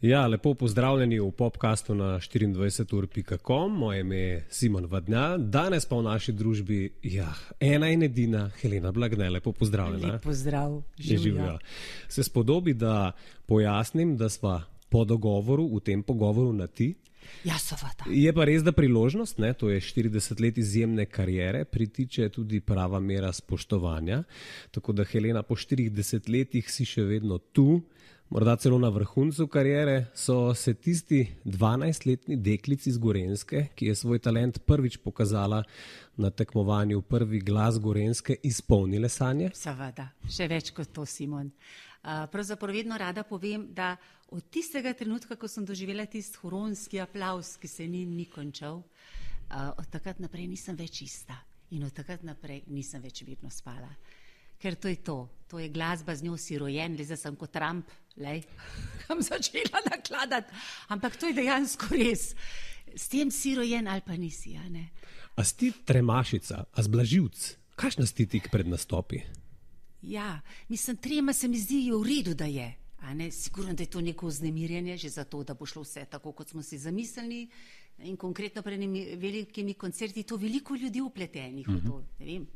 Ja, lepo pozdravljeni v podcastu na 24ur.com. Moje ime je Simon Vadnja. Danes pa v naši družbi, ena in edina Helena Blagne. Lepo pozdravljena. Lep pozdrav, živjo. Se spodobi, da pojasnim, da sva po dogovoru, v tem pogovoru na ti. Ja, seveda. Je pa res, da priložnost, to je 40 let izjemne kariere, pritiče tudi prava mera spoštovanja. Tako da, Helena, po 40 letih si še vedno tu, morda celo na vrhuncu kariere, so se tisti 12-letni deklici iz Gorenjske, ki je svoj talent prvič pokazala na tekmovanju Prvi glas Gorenjske, izpolnile sanje? Seveda, še več kot to, Simon. Pravzaprav vedno rada povem, da od tistega trenutka, ko sem doživela tisti huronski aplavz, ki se ni končal, od takrat naprej nisem več ista in od takrat naprej nisem več mirno spala. Ker to je to. To je glasba, z njo si rojen, zdaj sem kot Trump, kam začela nakladati. Ampak to je dejansko res. S tem si rojen ali pa nisi, a ne? A si ti tremašica, a zblaživc? Kakšna si ti tik pred nastopi? Ja, mislim, trema se mi zdi v redu, da je. Sigurno, da je to neko vznemirjenje, že zato, da bo šlo vse tako, kot smo si zamislili. In konkretno pred velikimi koncerti je to veliko ljudi upletenih v to, ne vem,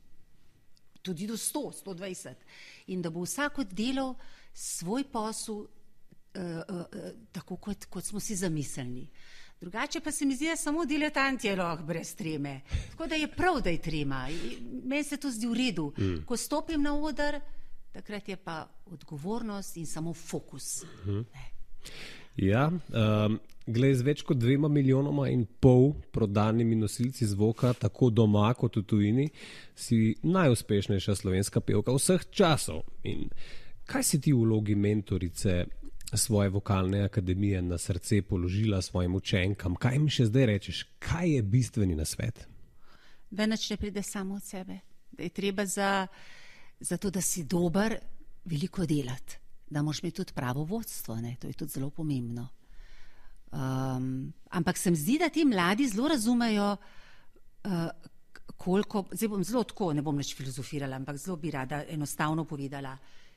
tudi do 100, 120. In da bo vsak delal svoj posel tako, kot smo si zamislili. Drugače pa se mi zdi, da samo diletanti je lahko brez treme. Tako da je prav, da je trema. Meni se to zdi v redu. Ko stopim na oder, takrat je pa odgovornost in samo fokus. Ja, glej, z več kot 2,5 milijona prodanimi nosilci zvoka, tako doma kot v tujini, si najuspešnejša slovenska pevka vseh časov. In kaj si ti v vlogi mentorice svoje vokalne akademije na srce položila svojim učenkam? Kaj mi še zdaj rečeš? Kaj je bistveni nasvet? Da nič ne pride samo od sebe. Da je treba za to, da si dober, veliko delati. Da moraš imeti tudi pravo vodstvo, to je tudi zelo pomembno. Ampak se mi zdi, da ti mladi zelo razumejo, koliko, zdaj bom zelo tako, ne bom nič filozofirala, ampak zelo bi rada enostavno povedala,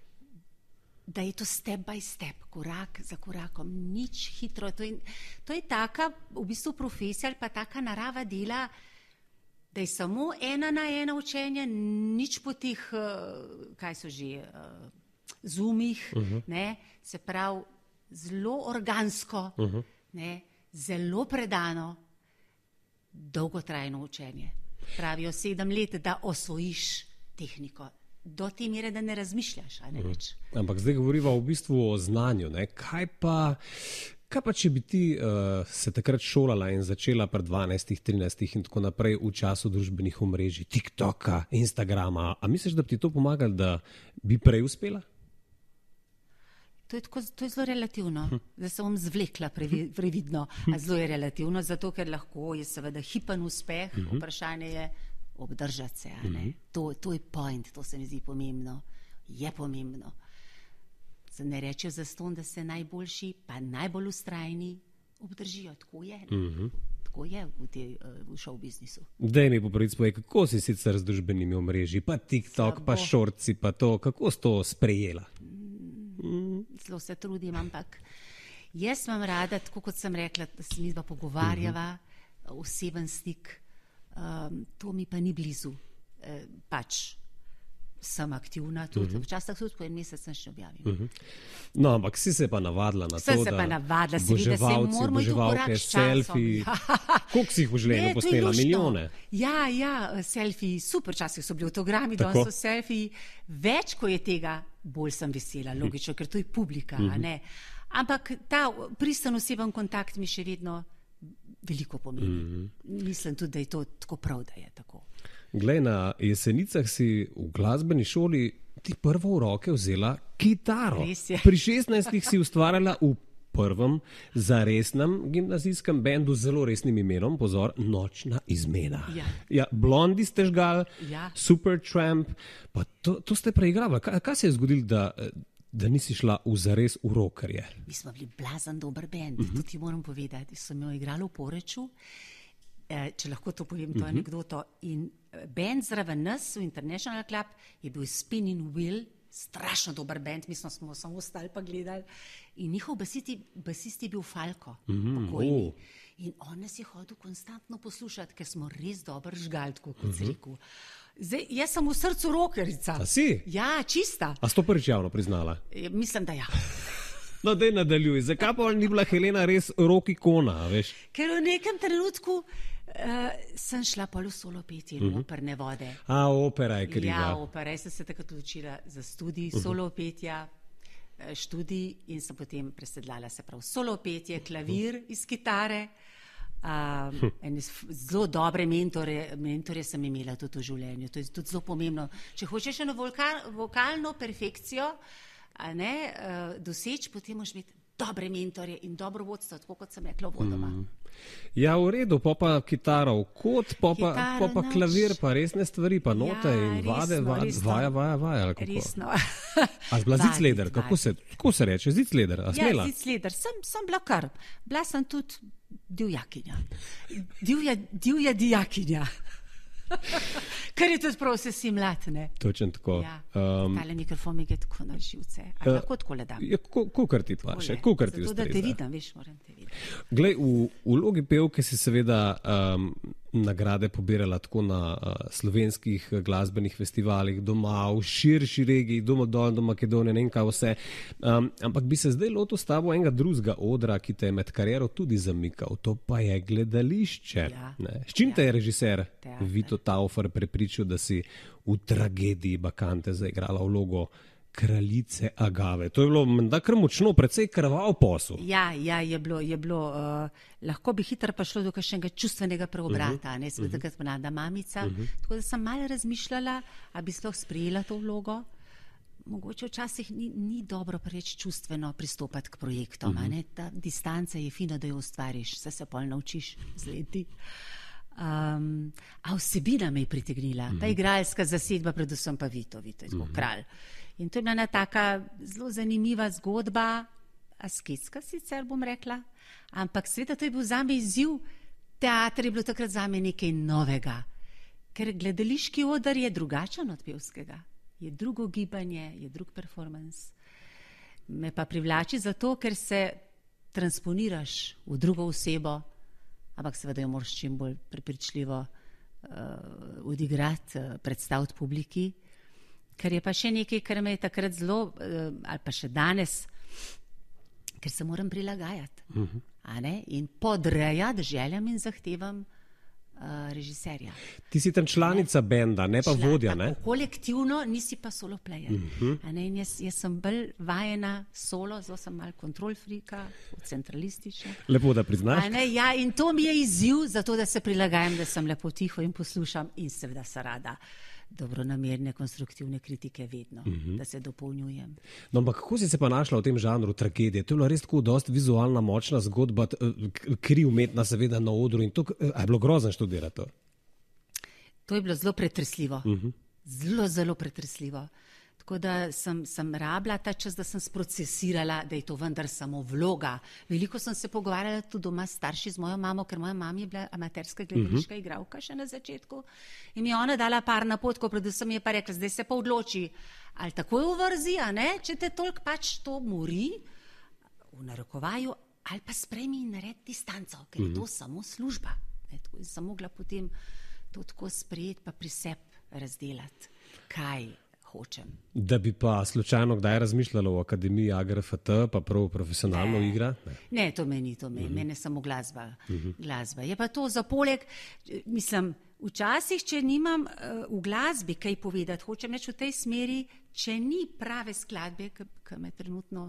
da je to step by step, korak za korakom, nič hitro. To je taka, v bistvu profesija ali pa taka narava dela, da je samo 1 na 1 učenje, nič po teh, kaj so že, zoomih, se pravi, zelo organsko, zelo predano, dolgotrajno učenje. Pravijo 7 let, da osvojiš tehniko. Do te mere, da ne razmišljaš, a ne več. Ampak zdaj govoriva v bistvu o znanju. Kaj pa, če bi ti se takrat šolala in začela pri 12, 13 in tako naprej v času družbenih omrežij, TikToka, Instagrama, a misliš, da bi ti to pomagalo, da bi prej uspela? To je zelo relativno. Zdaj se bom zvlekla previdno. Zelo je relativno, zato ker lahko je seveda hipen uspeh, vprašanje je obdržati se. To je point, to se mi zdi pomembno. Je pomembno. Se ne rečejo zastonj, da se najboljši, pa najbolj ustrajni obdržijo. Tako je. Tako je v show biznisu. Daj mi popravic povej, kako si sicer z družbenimi omrežji, pa TikTok, pa šorci, pa to, kako si to sprejela? Zelo se trudim, ampak jaz imam rada, tako kot sem rekla, da se mi dva pogovarjava, oseben stik, to mi pa ni blizu. Pač sem aktivna tudi, včasih tudi po en mesec nič ne objavim. No, ampak si se pa navadila na to, da boževalci, boževalke, selfiji, koliko si jih v življenju posnela? Milijone? Ja, selfiji, super, včasih so bili autogrami, danes so selfiji. Več, ko je tega, bolj sem vesela, logično, ker to je publika, ne? Ampak ta pristen oseben kontakt mi še vedno veliko pomeni. Mislim tudi, da je to tako prav, da je tako. Glej, na Jesenicah si v glasbeni šoli ti prvo v roke vzela kitaro. Pri 16 si ustvarjala v prvem zaresnem gimnazijskem bendu z zelo resnim imenom, pozor, Nočna izmena. Ja, Blondi ste žgal, Supertramp, pa to ste preigrali. Kaj se je zgodilo, da nisi šla v zares v rockerje? Mi smo bili blazen dober bend, to ti moram povedati. Sem jo igrala v Poreču, če lahko to povem, to anekdoto. In bend zraven nas v International Club je bil Spinning Wheel, strašno dober bend, mi smo samo ostali pa gledali. In njihov basist je bil Falko, pokojni. In on nas je hodil konstantno poslušati, ker smo res dobro žgali, kot si rekel. Zdaj, jaz sem v srcu rockerica. A si? Ja, čista. A si to prvič javno priznala? Mislim, da ja. No, daj nadaljuj. Zakaj pa ni bila Helena res rock ikona, veš? Ker v nekem trenutku sem šla pol v solo petje in operne vode. A, opera je kriva. Ja, opera. Jaz sem se takrat odločila za študij solo petja, študij in sem potem presedlala se prav solo petje, klavir iz kitare. Zelo dobre mentore sem imela tudi v življenju. To je tudi zelo pomembno. Če hočeš eno vokalno perfekcijo doseči, potem moraš imeti dobre mentorje in dobro vodstvo, tako kot sem rekla vodoma. Ja, v redu, pa kitaro v kot, pa klavir, pa resne stvari, pa note in vade, vaja. Resno. A si bila zicleder, kako se reče, zicleder, a smela? Ja, zicleder, sem bila kar. Bila sem tudi divjakinja. Divja dijakinja. Kar je tudi prav, se si mlad, ne? Točno tako. Ja, tale mikrofon mi je tako na živce. Ali lahko tako le dam? Kukar ti paše, kukar ti ustreza. Zato, da te vidim, veš, moram te videti. Glej, v vlogi pevke si seveda nagrade pobirala tako na slovenskih glasbenih festivalih, doma, v širši regiji, doma dol, do Makedonije, ne vem kaj vse. Ampak bi se zdaj lotil s tabo enega drugega odra, ki te je med kariero tudi zamikal. To pa je gledališče. Ja. S čim te je režiser Vito Taufer prepričal, da si v tragediji Bakante zaigrala vlogo kraljice Agave? To je bilo menda kar močno, precej krvav posel. Ja, je bilo. Lahko bi hitro prišlo do kakšnega čustvenega preobrata. Sem takrat mlada mamica, tako da sem malo razmišljala, a bi sploh sprejela to vlogo. Mogoče včasih ni dobro preveč čustveno pristopati k projektom. Ta distanca je fino, da jo ustvariš, se pol naučiš z leti. A vsebina me je pritegnila, ta igralska zasedba, predvsem pa Vito je tako kralj. In to je bila ena taka zelo zanimiva zgodba, asketska sicer bom rekla, ampak sveda to je bil zame izziv. Teater je bilo takrat zame nekaj novega, ker gledališki oder je drugačen od pevskega. Je drugo gibanje, je drug performance. Me pa privlači zato, ker se transponiraš v drugo osebo, ampak seveda jo moraš čim bolj prepričljivo odigrati, predstaviti publiki. Ker je pa še nekaj, kar me je takrat zelo, ali pa še danes, ker se moram prilagajati. In podrejati željam in zahtevam režiserja. Ti si tam članica benda, ne pa vodja, ne? Kolektivno, nisi pa solo player. In jaz sem bolj vajena solo, zelo sem malo kontrol frika, centralistična. Lepo, da priznaš. Ja, in to mi je izziv, zato da se prilagajam, da sem lepo tiho in poslušam in seveda se rada dobronamerne, konstruktivne kritike vedno, da se dopolnjujem. No, ampak kako si se pa našla v tem žanru tragedije? To je bila res tako dosti vizualna, močna zgodba, kri umetna seveda na odru in to, je bilo grozno študirati to? To je bilo zelo pretresljivo. Zelo pretresljivo. Tako da sem rabila ta čas, da sem sprocesirala, da je to vendar samo vloga. Veliko sem se pogovarjala tudi doma s starši, z mojo mamo, ker moja mama je bila amaterska gledališka igralka še na začetku. In mi je ona dala par napotkov, predvsem je pa rekla, zdaj se pa odloči, ali takoj uvrzi, če te toliko pač to mori, v narekovaju, ali pa sprejmi in naredi distanco, ker je to samo služba. Tako sem mogla potem to tako sprejeti, pa pri sebi razdelati, kaj hočem. Da bi pa slučajno kdaj razmišljala o Akademiji AGRFT, pa prav profesionalno igra? Ne, to meni, mene samo glasba. Je pa to za poleg, mislim, včasih, če nimam v glasbi kaj povedati, hočem reči v tej smeri, če ni prave skladbe, ki me trenutno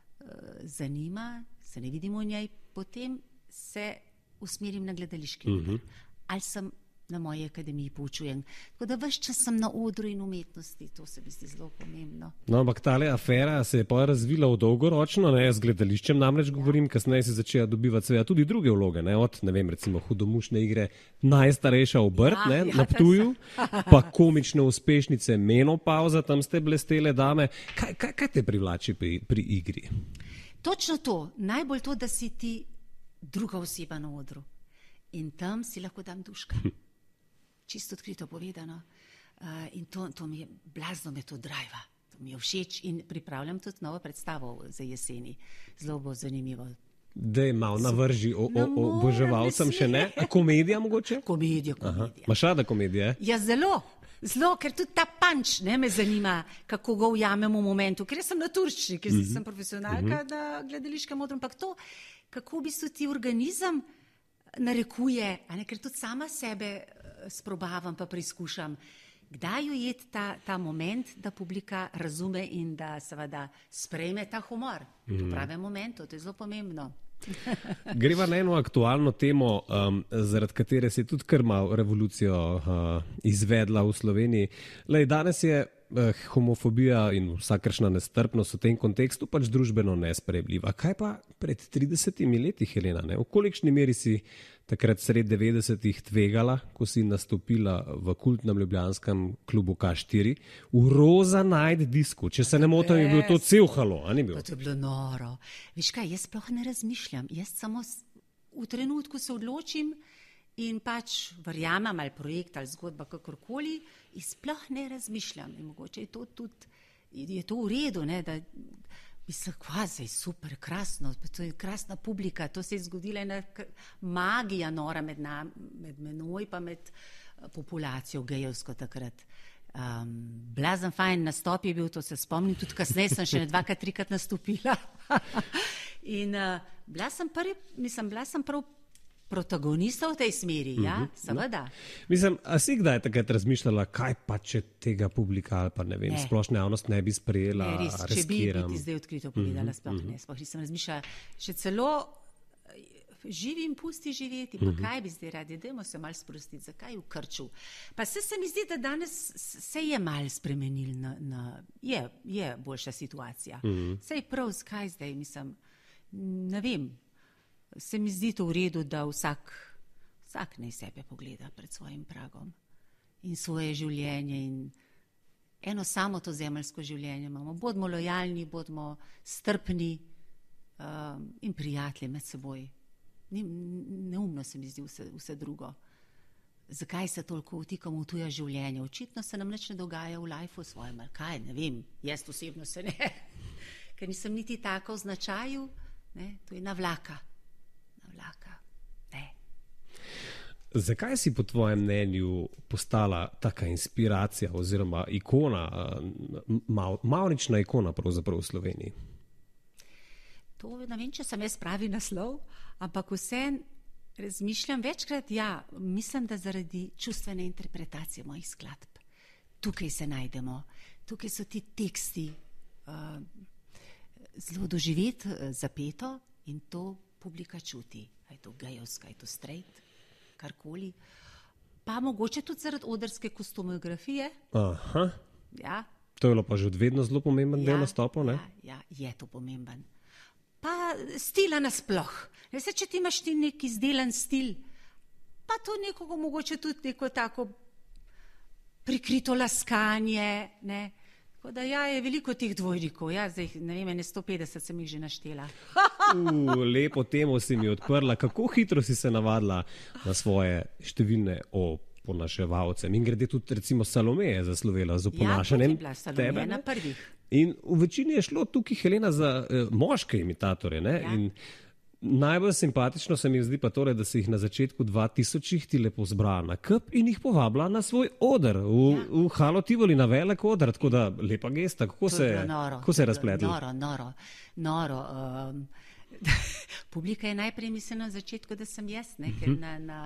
zanima, se ne vidim v njej, potem se usmerim na gledališki oder. Ali sem na moji akademiji poučujem. Tako da ves čas sem na odru in umetnosti, to se mi zdi zelo pomembno. No, ampak tale afera se je pa razvila v dolgoročno, z gledališčem namreč govorim, kasneje si začela dobivati seveda tudi druge vloge, od, ne vem, recimo Hudomušne igre, Najstarejša obrt, na Ptuju, pa komične uspešnice Menopauza, tam ste blestele dame. Kaj te privlači pri igri? Točno to, najbolj to, da si ti druga oseba na odru. In tam si lahko dam duška. Čisto odkrito povedano. In to mi je, blazno me to drajva. To mi je všeč in pripravljam tudi novo predstavo za jeseni. Zelo bo zanimivo. Dej malo navrži oboževalcem še ne. A komedija mogoče? Komedija. Maš rada komedije? Ja, zelo, ker tudi ta punch me zanima, kako ga ujamem v momentu, ker sem naturščina, ker sem profesionalka na gledališkem odru, ampak to, kako v bistvu ti organizem narekuje, ker tudi sama sebe sprobavam pa preizkušam, kdaj ujeti ta moment, da publika razume in da seveda sprejme ta humor v pravem momentu, to je zelo pomembno. Greva na eno aktualno temo, zaradi katere se je tudi kar malo revolucijo izvedla v Sloveniji. Danes je homofobija in vsakršna nestrpnost v tem kontekstu pač družbeno nesprejemljiva. Kaj pa pred 30 leti, Helena? V kolikšni meri si takrat sred 90-ih tvegala, ko si nastopila v kultnem ljubljanskem klubu K4 v Roza Night disku? Če se ne motim, je bil to cel halo, a ni bil? To je bilo noro. Veš kaj, jaz sploh ne razmišljam. Jaz samo v trenutku se odločim in pač verjamem ali projekt ali zgodba kakorkoli in sploh ne razmišljam. In mogoče je to tudi, je to v redu, ne, da mislim, je super, krasno, to je krasna publika, to se je zgodila ena magija nora med menoj pa med populacijo gejevsko takrat. Blazen fajn nastop je bil, to se spomnim, tudi kasneje sem še 2-krat, 3-krat nastopila. In bila sem prav protagonista v tej smeri, ja, seveda. Mislim, a si kdaj takrat razmišljala, kaj pa če tega publika ali pa ne vem, splošna javnost ne bi sprejela, res, če bi ti zdaj odkrito povedala, sploh nisem razmišljala. Še celo živim, pusti živeti, pa kaj bi zdaj radi, dajmo se malo sprostiti, zakaj v krču. Pa se mi zdi, da danes se je malo spremenil, je boljša situacija. Sej prav, skaj zdaj, mislim, ne vem, se mi zdi to v redu, da vsak naj sebe pogleda pred svojim pragom in svoje življenje in eno samo to zemeljsko življenje imamo. Bodimo lojalni, bodimo strpni in prijatelji med seboj. Neumno se mi zdi vse drugo. Zakaj se toliko vtikamo v tuja življenja? Očitno se nam nič ne dogaja v lifeu svojem, ali kaj, ne vem, jaz osebno se ne, ker nisem niti taka v značaju, ne, to je navlaka. Zakaj si po tvojem mnenju postala taka inspiracija oziroma ikona, mavrična ikona pravzaprav v Sloveniji? To ne vem, če sem jaz pravi naslov, ampak vsem razmišljam večkrat, mislim, da zaradi čustvene interpretacije mojih skladb. Tukaj se najdemo, tukaj so ti teksti zelo doživeti, zapeto in to publika čuti. A je to gejovska, je to straight, karkoli. Pa mogoče tudi zaradi odrske kostumografije. Aha. Ja. To je bilo pa že vedno zelo pomemben del nastopov, ne? Ja, je to pomemben. Pa stila nasploh. Veste, če ti imaš ti nek izdelan stil, pa to nekoga mogoče tudi neko tako prikrito laskanje, ne. Tako da je veliko teh dvojnikov, zdaj, ne vem, 150 sem jih že naštela. Lepo temo si mi odprla. Kako hitro si se navadila na svoje številne oponaševalce? In grede tudi recimo Salome je zaslovela z oponašanjem tebe. Na prvih. In v večini je šlo tukaj, Helena, za moške imitatorje, ne? Ja. In najbolj simpatično se mi zdi pa torej, da si jih na začetku 2000 ti lepo zbrala na kup in jih povabila na svoj oder v Halo Tivoli, na velik oder, tako da lepa gesta. Kako se je razpletlo? Noro. Publika je najprej mislila na začetku, da sem jaz, ne, ker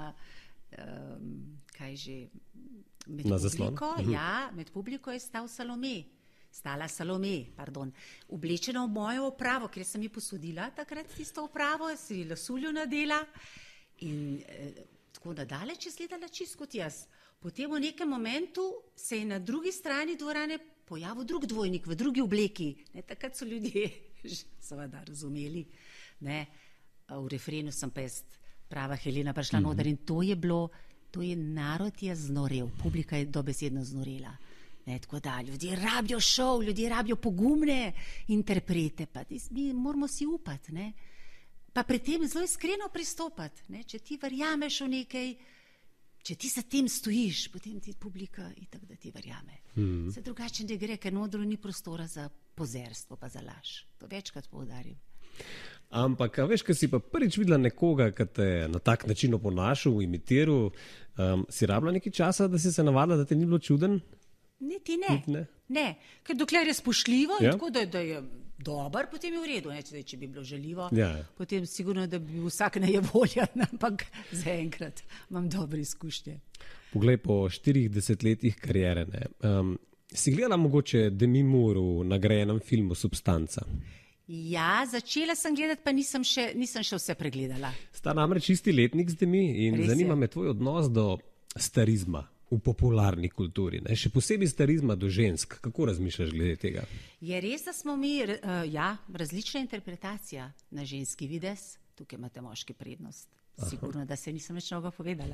med publiko je stala Salome, oblečena v mojo opravo, ker sem ji posodila takrat tisto opravo, si lasuljo nadela in tako nadaleč je izgledala čisto kot jaz. Potem v nekem momentu se je na drugi strani dvorane pojavil drug dvojnik v drugi obleki. Takrat so ljudje seveda razumeli. Ne. V refrenu sem pa jaz prava Helena prišla noter in to je narod je znorel, publika je dobesedno znorela. Ne, tako da ljudje rabijo šov, ljudje rabijo pogumne interprete, pa mi moramo si upati, ne. Pa pri tem zelo iskreno pristopati, ne. Če ti verjameš v nekaj, če ti za tem stojiš, potem ti publika itak, da ti verjame. Se drugače ne gre, ker na odru ni prostora za pozerstvo pa za laž. To večkrat poudarim. Ampak, a veš, ko si pa prvič videla nekoga, ki te na tak način oponašal, imitiral, si rabila nekaj časa, da si se navadila, da te ni bilo čuden? Niti ne. Ne, ker dokler je spoštljivo, tako da je dober, potem je v redu. Če bi bilo žaljivo, potem sigurno, da bi vsak nejevoljen, ampak zaenkrat imam dobre izkušnje. Poglej, po 40 letih kariere, si gledala mogoče Demi Moore v nagrajenem filmu Substanca? Ja, začela sem gledati, pa nisem še vse pregledala. Sta namreč isti letnik z Demi in zanima me tvoj odnos do starizma v popularni kulturi, še posebej starizma do žensk. Kako razmišljaš glede tega? Je res, da smo mi, različna interpretacija na ženski videz, tukaj imate moški prednost. Sigurno, da se nisem več mnogo povedala.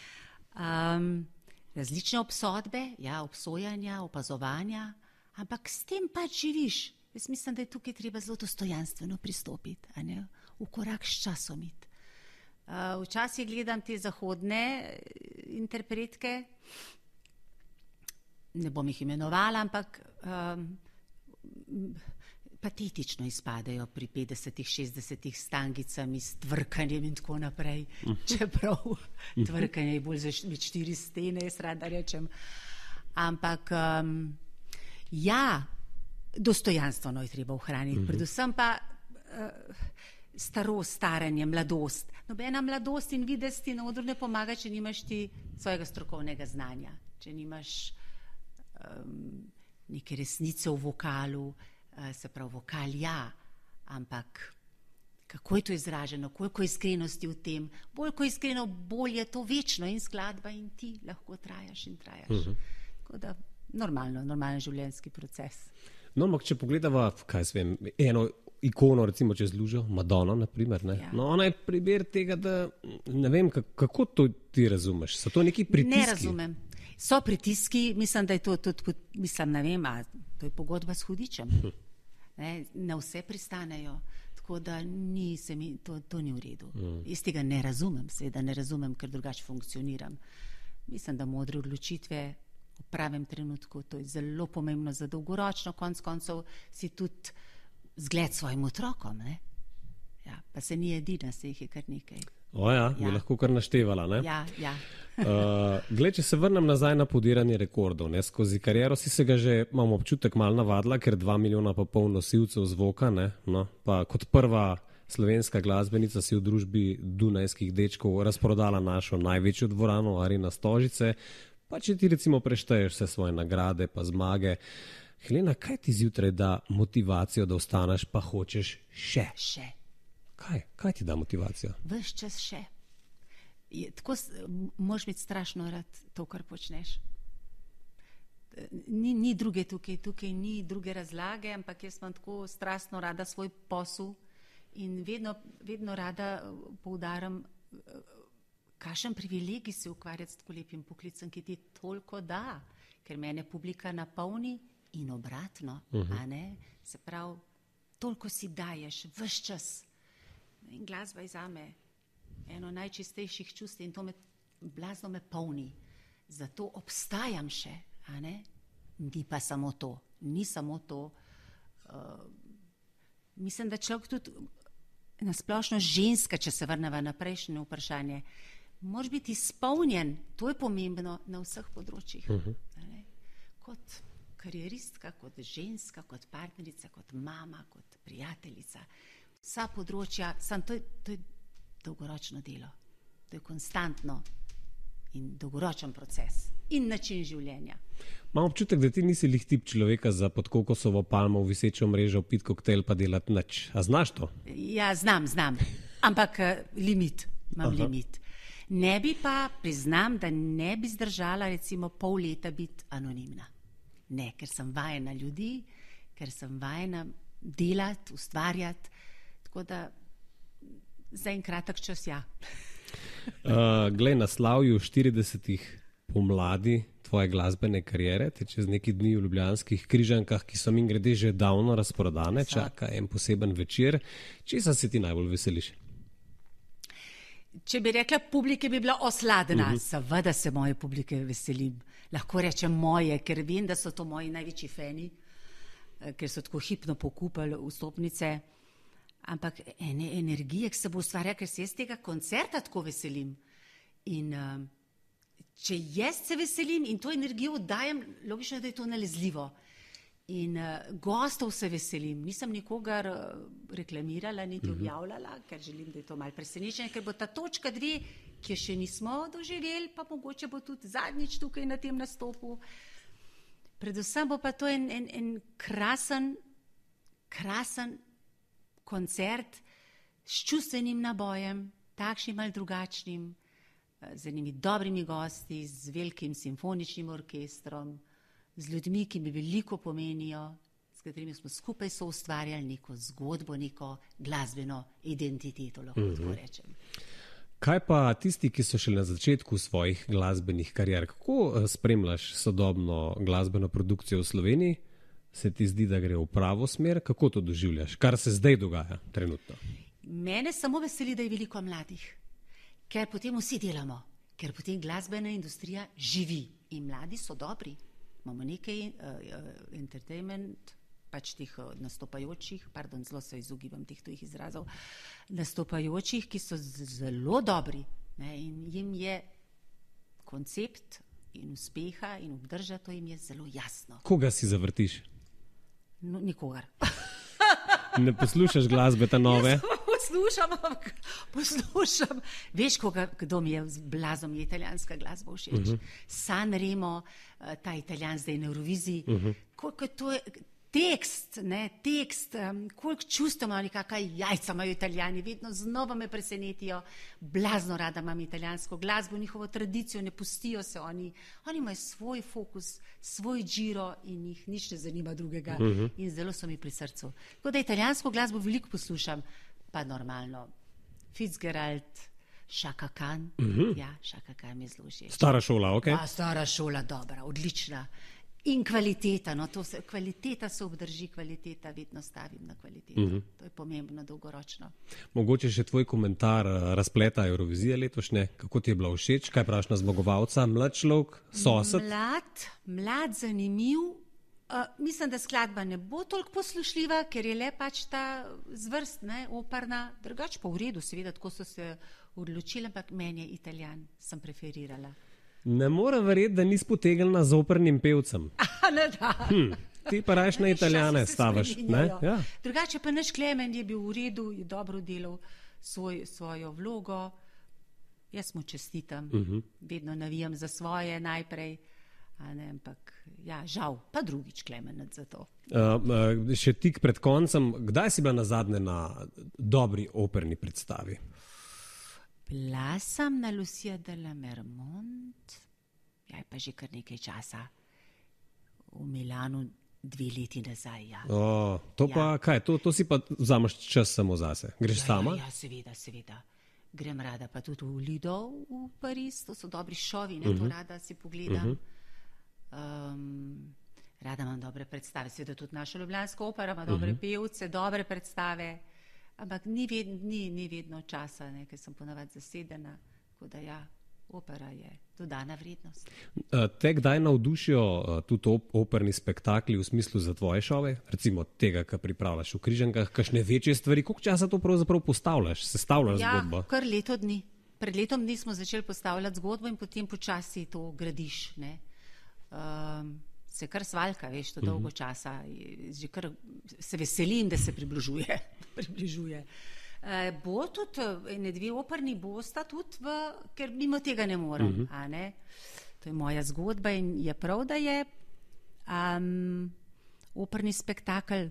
Različne obsodbe, obsojanja, opazovanja, ampak s tem pač živiš. Jaz mislim, da je tukaj treba zelo dostojanstveno pristopiti, v korak s časom iti. Včasih gledam te zahodne interpretke, ne bom jih imenovala, ampak patetično izpadajo pri 50, 60 stangicami s tvrkanjem in tako naprej. Čeprav tvrkanje je bolj za 4 stene, jaz rada rečem. Ampak dostojanstveno je treba ohraniti, predvsem pa starost, staranje, mladost. Nobena mladost in videz ti na odru ne pomaga, če nimaš ti svojega strokovnega znanja, če nimaš neke resnice v vokalu, se pravi vokal ampak kako je to izraženo, koliko iskrenosti v tem, bolj ko iskreno, bolj je to večno in skladba in ti lahko trajaš in trajaš. Tako da normalen življenjski proces. No, ampak če pogledava, eno ikono, recimo čez lužo, Madonna, naprimer, no, ona je primer tega, da ne vem, kako to ti razumeš? So to neki pritiski? Ne razumem. So pritiski, mislim, da je to tudi, ne vem, to je pogodba s hudičem. Na vse pristanejo, tako da to ni v redu. Jaz tega ne razumem, seveda ne razumem, ker drugače funkcioniram. Mislim, da modre odločitve v pravem trenutku, to je zelo pomembno za dolgoročno, konec koncev si tudi zgled svojim otrokom, pa se ni edina, se jih je kar nekaj. Bi lahko kar naštevala, ne? Ja. Glej, če se vrnem nazaj na podiranje rekordov, skozi kariero si se ga že, imam občutek, malo navadila, ker 2,5 milijona nosilcev zvoka, no, pa kot prva slovenska glasbenica si v družbi dunajskih dečkov razprodala našo največjo dvorano, Arena Stožice, pa če ti recimo prešteješ vse svoje nagrade pa zmage. Helena, kaj ti zjutraj da motivacijo, da ostaneš pa hočeš še? Še. Kaj ti da motivacijo? Ves čas še. Tako moraš biti strašno rad to, kar počneš. Ni druge tukaj ni druge razlage, ampak jaz imam tako strastno rada svoj posel in vedno rada poudaram, kakšen privilegij se ukvarjati s tako lepim poklicem, ki ti toliko da, ker mene publika napolni in obratno, se pravi, toliko si daješ, ves čas. In glasba je zame eno najčistejših čustev in to blazno me polni. Zato obstajam še, Ni pa samo to, ni samo to. Mislim, da človek tudi nasplošno ženska, če se vrneva na prejšnje vprašanje, moraš biti izpolnjen, to je pomembno na vseh področjih. Kot karieristka, kot ženska, kot partnerica, kot mama, kot prijateljica. Vsa področja, to je dolgoročno delo, to je konstantno in dolgoročen proces in način življenja. Imam občutek, da ti nisi lih tip človeka za pod kokosovo palmo v visečo mrežo pit koktejl pa delati nič. A znaš to? Ja, znam, ampak imam limit. Ne bi pa, priznam, da ne bi zdržala recimo pol leta biti anonimna. Ne, ker sem vajena ljudi, ker sem vajena delati, ustvarjati, tako da za en kratek čas Glej, na slavju 40 pomladi tvoje glasbene kariere, te čez neki dni v ljubljanskih Križankah, ki so mimogrede že davno razprodane, čaka en poseben večer. Česa se ti najbolj veseliš? če bi rekla, publike bi bila osladna. Seveda se moje publike veselim. Lahko rečem moje, ker vem, da so to moji največji fani, ker so tako hipno pokupili vstopnice. Ampak ene energije, ki se bo ustvarjala, ker se jaz tega koncerta tako veselim. In če jaz se veselim in to energijo oddajam, logično, da je to nalezljivo. In gostov se veselim. Nisem nikogar reklamirala, niti objavljala, ker želim, da je to malo presenečenje, ker bo ta točka 2, ki jo še nismo doživeli, pa mogoče bo tudi zadnjič tukaj na tem nastopu. Predvsem bo pa to en krasen koncert s čustvenim nabojem, takšnim ali drugačnim, z enimi dobrimi gosti, z velikim simfoničnim orkestrom, z ljudmi, ki mi veliko pomenijo, s katerimi smo skupaj soustvarjali neko zgodbo, neko glasbeno identiteto, lahko tako rečem. Kaj pa tisti, ki so šele na začetku svojih glasbenih karier, kako spremljaš sodobno glasbeno produkcijo v Sloveniji? Se ti zdi, da gre v pravo smer? Kako to doživljaš? Kar se zdaj dogaja trenutno? Mene samo veseli, da je veliko mladih, ker potem vsi delamo, ker potem glasbena industrija živi in mladi so dobri. Imamo nekaj entertainment, pač teh nastopajočih, zelo se izogibam teh tujih izrazov, nastopajočih, ki so zelo dobri, ne, in jim je koncept in uspeha in obdržati, to jim je zelo jasno. Koga si zavrtiš? No, nikogar. Ne poslušaš glasbe ta nove? Poslušam. Veš, kdo mi je blazom, je italijanska glasba všeč. San Remo, ta Italijan zdaj na Euroviziji. Koliko to je tekst, koliko čustev imajo, kakšna jajca imajo Italijani, vedno znova me presenetijo. Blazno rada imam italijansko glasbo, njihovo tradicijo, ne pustijo se oni. Oni imajo svoj fokus, svoj giro in jih nič ne zanima drugega. In zelo so mi pri srcu. Tako da italijansko glasbo veliko poslušam, pa normalno. Fitzgerald, Chaka Khan, ja, Chaka Khan mi je zelo všeč. Stara šola, ok? Stara šola, dobra, odlična. In kvaliteta, kvaliteta se obdrži, kvaliteta, vedno stavim na kvaliteto. To je pomembno dolgoročno. Mogoče še tvoj komentar razpleta Eurovizije letošnje, kako ti je bila všeč, kaj praviš na zmagovalca, mlad človek, sosed? Mlad, zanimiv. Mislim, da skladba ne bo toliko poslušljiva, ker je le pač ta zvrst, operna, drugače pa v redu, seveda, tako so se odločili, ampak meni je Italijan, sem preferirala. Ne morem verjeti, da nisi potegnila z opernim pevcem. Ti pa rajš na Italijane stavaš. Ja. Drugače pa naš Klemen je bil v redu, je dobro delal svojo vlogo. Jaz mu čestitam, vedno navijam za svoje najprej, ampak ja, žal, pa drugič Klemen za to. Še tik pred koncem, kdaj si bila nazadnje na dobri operni predstavi? Bila sem na Lucia de la Mermont, pa že kar nekaj časa, v Milanu 2 leti nazaj. Ja. To pa kaj, to si pa vzameš čas samo zase, greš sama? Ja, seveda. Grem rada pa tudi v Lido v Pariz, to so dobri šovi, to rada si pogledam. Rada imam dobre predstave, seveda tudi naša ljubljanska opera ima dobre pevce, dobre predstave. Ampak ni vedno časa, ker sem ponavadi zasedena, tako da ja, opera je dodana vrednost. Te kdaj navdušijo tudi operni spektakli v smislu za tvoje šove? Recimo tega, kar pripravljaš v Križankah, kakšne večje stvari, koliko časa to pravzaprav postavljaš, sestavljaš zgodbo? Ja, kar leto dni. Pred letom dni smo začeli postavljati zgodbo in potem počasi to gradiš, se kar svaljka, veš, to dolgo časa. Že kar se veselim, da se približuje. Bo tudi, ene 2 operni bosta tudi, ker mimo tega ne morem. To je moja zgodba in je prav, da je operni spektakel.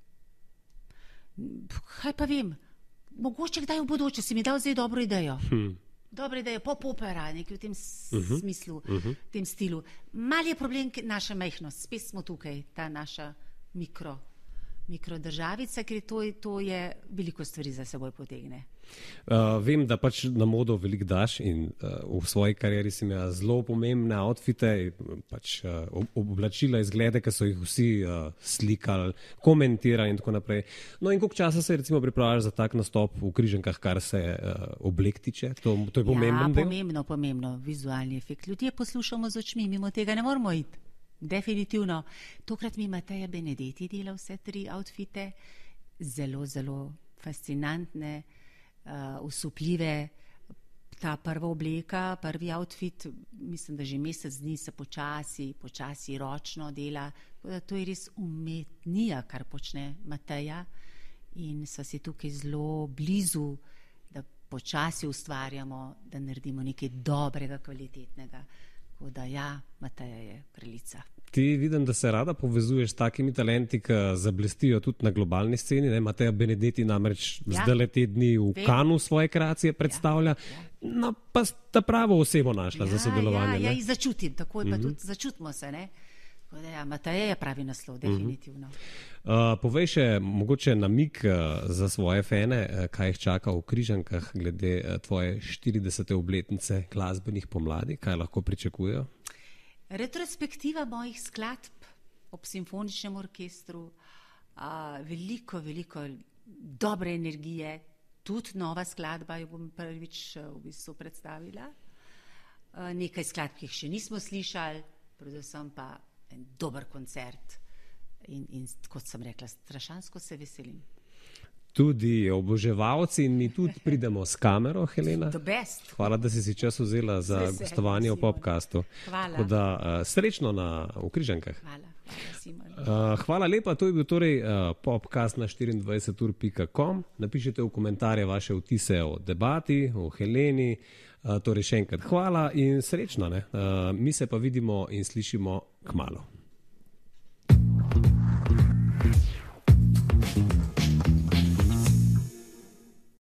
Kaj pa vem, mogoče kdaj v bodoče, si mi dal zdaj dobro idejo. Dobra ideja, pop-opera, nekaj v tem smislu, v tem stilu. Mal je problem naša majhnost, spet smo tukaj, ta naša mikrodržavica, ker to je veliko stvari za seboj potegne. Vem, da pač na modo veliko daš in v svoji karieri si imel zelo pomembne outfite, pač oblačila, izglede, ki so jih vsi slikali, komentirali in tako naprej. No in koliko časa se recimo pripravljaš za tak nastop v Križankah, kar se oblek tiče? To je pomemben del? Pomembno, vizualni efekt. Ljudje poslušamo z očmi, mimo tega ne moramo iti. Definitivno. Tokrat mi Mateja Benedetti dela vse 3 outfite, zelo, zelo fascinantne, usupljive. Ta prva obleka, prvi outfit, mislim, da že mesec dni se počasi ročno dela. To je res umetnija, kar počne Mateja in sva si tukaj zelo blizu, da počasi ustvarjamo, da naredimo nekaj dobrega, kvalitetnega. Tako da ja, Mateja je kraljica. Ti vidim, da se rada povezuješ s takimi talenti, ki zablestijo tudi na globalni sceni. Mateja Benedetti namreč zdajle te dni v Cannesu svoje kreacije predstavlja. No, pa sta pravo osebo našla za sodelovanje. Ja, jih začutim, tako je pa tudi začutimo se, ne? Tako da ja, Mateja je pravi naslov, definitivno. Povej še mogoče namig za svoje fane, kaj jih čaka v Križankah glede tvoje 40. obletnice glasbenih pomladi, kaj lahko pričakujejo? Retrospektiva mojih skladb ob simfoničnem orkestru, veliko dobre energije, tudi nova skladba jo bom prvič v bistvu predstavila. Nekaj skladb, ki jih še nismo slišali, predvsem pa en dober koncert in kot sem rekla, strašansko se veselim. Tudi oboževalci in mi tudi pridemo s kamero, Helena. The best. Hvala, da si čas vzela za gostovanje v Popcastu. Hvala. Tako da srečno v Križankah. Hvala, Simon. Hvala lepa, to je bil torej Popcast na 24ur.com. Napišite v komentarje vaše vtise o debati, o Heleni. Torej še enkrat hvala in srečno. Mi se pa vidimo in slišimo kmalu.